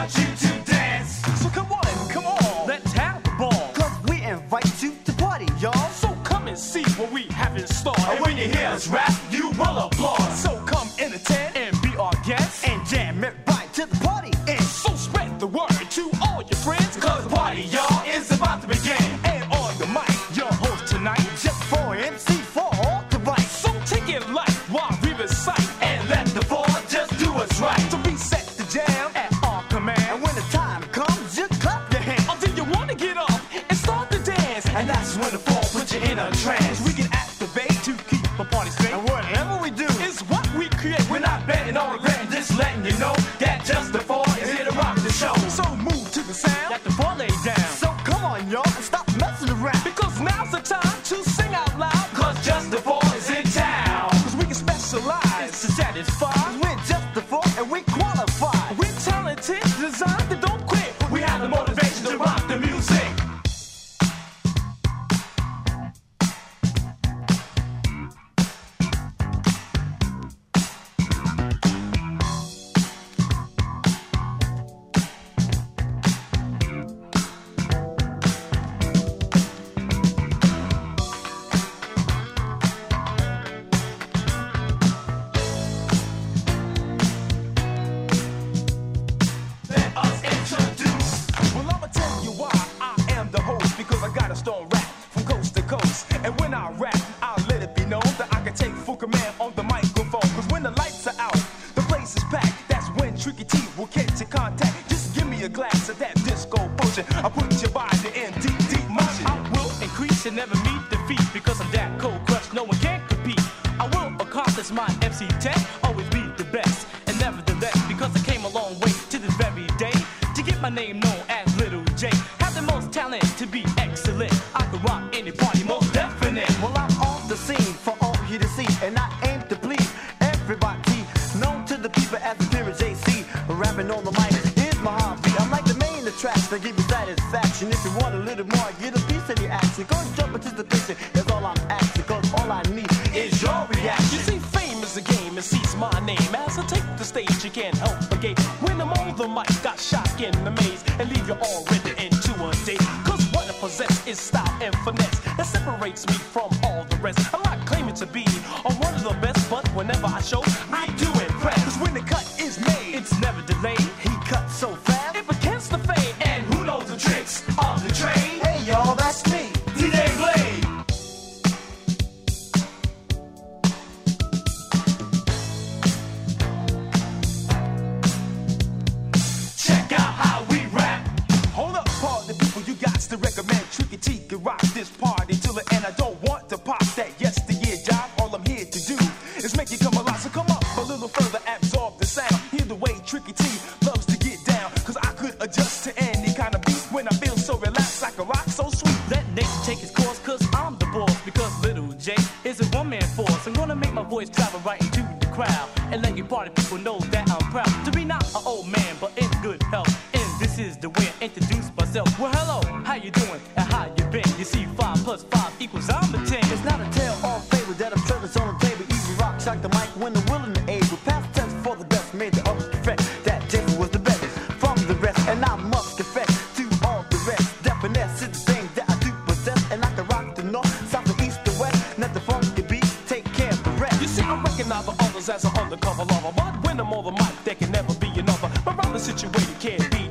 want you to dance. So come on, let's have a ball. Cause we invite you to party, y'all. So come and see what we have in store. And when you hear us rap, you will applaud. So come in attend and be our guest. And jam everybody to the party. And So spread the word to all your friends. Cause the party, y'all, is about to begin. And on the mic, your host tonight. just for MC for all the right. So take it light while we recite. And let the four just do what's right. So reset the jam at our command. And when the time comes, just clap your hands. Or do you want to get up and start the dance? And that's when the four put you in a trance. We can activate to keep the party straight. And whatever we do, It's what we create. We're not betting on regret, just letting you know that just the four is here to rock the show. So move to the sound. Let the ball lay down. so come on, y'all, and stop messing around. Because now's the time to sing out loud. Cause just the four is in town. Because we can specialize to satisfy. We're just the four and we qualify. We're talented, designed to don't quit. We have the motivation to rock the music. Let us introduce. Well, I'ma tell you why I am the host. Because I got a strong rap from coast to coast. And when I rap, I'll let it be known that I can take full command on the microphone. Cause when the lights are out, the place is packed. That's when Tricky T will get in contact. Just give me a glass of that disco potion. I'll put your body in deep, deep motion. I will increase and never meet defeat. Because I'm that cold crush, no one can compete. I will accomplish my MC tech, always be the best. And nevertheless, because I came a long way to this very day, to get my name known as Little J. Have the most talent to be excellent. I can rock any party, most definite. Well, I'm on the scene for all you to see, and I aim to please everybody. Known to the people as the Pure JC. Rapping on the mic is my hobby. I'm like the main attraction to give you satisfaction. If you want a little more, get a piece of the action. Go and jump into the picture, that's all I'm asking. Cause all I need is your You reaction. see, fame is a game and sees my name. As I take the stage, you can't help but gape. When I'm on the mic, got shock and amaze and leave you all rendered into a daze. Cause what I possess is style and finesse that separates me from all the rest. I'm not claiming to be one of the best, but whenever I show, I do impress. Cause when the cut is made, it's never delayed. He cut so fast. It begins to fade. And who knows the tricks of the trade? Hey, y'all, that's me. DJ Blade. Check out how we rap. Hold up, party people, you got to recommend Tricky T can rock this party till the end. I don't want to pop that yesteryear job. All I'm here to do is make you come alive. So come up a little further, absorb the sound. Hear the way Tricky T loves to get down. Cause I could adjust to any kind of beat when I feel so relaxed. I can rock so sweet. Let nature take its course, cause I'm the boss. Because Little J is a one-man force. I'm gonna make my voice travel right into the crowd and let you party people know that I'm proud to be not an old man, but in good health. And this is the way I introduce myself. Well, hello, how you doing and how you been? You see, 5 plus 5 equals I'm a 10. It's not a tale all favor that I'm sure that's on the table. Easy rock, shock the mic when the will and the able. Past tense for the best, made the others confess that Jason was the best from the rest. And I must confess to all the rest. Definite is the thing that I do possess. And I can rock the north, south, the east, the west. Let the funky beat take care of the rest. You see, I recognize the others as an undercover lover, but when I'm on the mic, there can never be another. My brother situated can't be